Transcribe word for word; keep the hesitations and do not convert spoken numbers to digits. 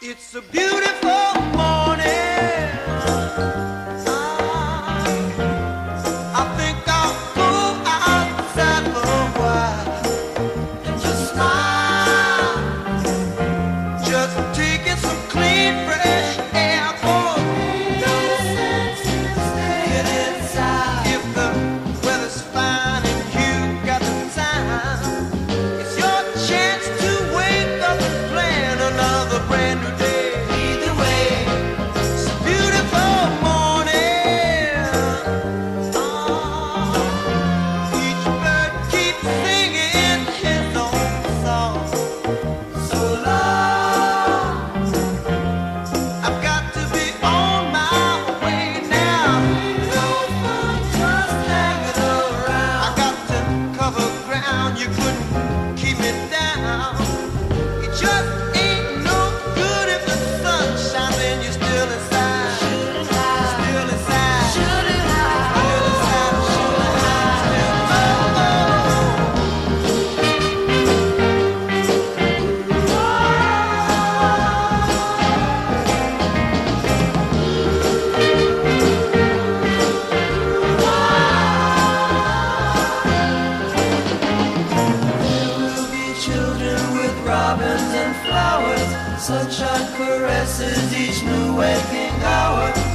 It's a beautiful morning. I think I'll go outside for a while and just smile, just taking some clean, fresh air. For no sense in staying inside. If the weather's fine and you got the time, it's your chance to wake up and plan another brand new day. Either way, it's a beautiful morning. Oh, each bird keeps singing his own song. So long, I've got to be on my way now. No fun just hanging around. I got to cover ground, you couldn't keep me down. It just ain't no good if the sun shines and you're still inside. Still inside. Still inside. Still inside. Still There will be children with robins and flowers. Sunshine caresses each new waking hour.